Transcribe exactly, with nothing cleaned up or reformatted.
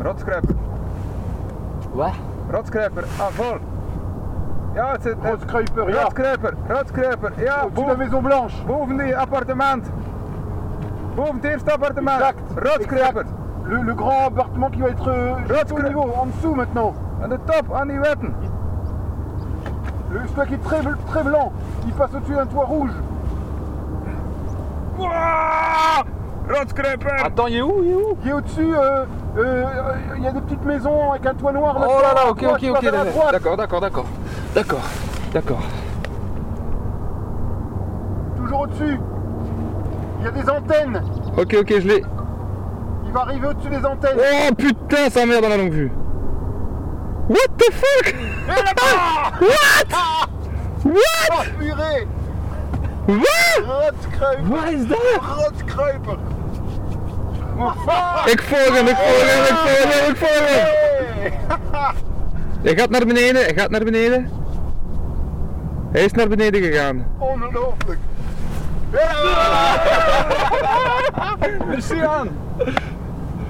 Rotskruiper. Wat? Rotskruiper, aan vol. Ja, het zit... Rotskruiper, ja. Rotskruiper, Rotskruiper, ja. Au-dessus de la Maison Blanche. Boven die appartement. Boven het eerste appartement. Exact. Rotskruiper. Le, le grand appartement qui va être euh, juste au niveau, en dessous maintenant. Aan de top, aan die wetten. Le, celui qui est très, très blanc, il passe au-dessus d'un toit rouge. Wow! Rotskruiper. Attends, il est où? Il est où? Il est au-dessus, euh, euh, il y a des petites maisons avec un toit noir. Oh là là, ok, toi, ok, tu ok, vas vers la droite. d'accord, d'accord, d'accord. D'accord, d'accord. Toujours au-dessus. Il y a des antennes. Ok, ok, je l'ai. Il va arriver au-dessus des antennes. Oh putain, sa mère dans la longue vue. What the fuck? Et là-bas. What? What? Oh purée. What? Rotskruiper. What is that? Rotskruiper. Ik volg hem, ik volg hem, ik volg hem, ik volg hem. Hey. Hij gaat naar beneden, hij gaat naar beneden. Hij is naar beneden gegaan. Ongelooflijk. Merci aan.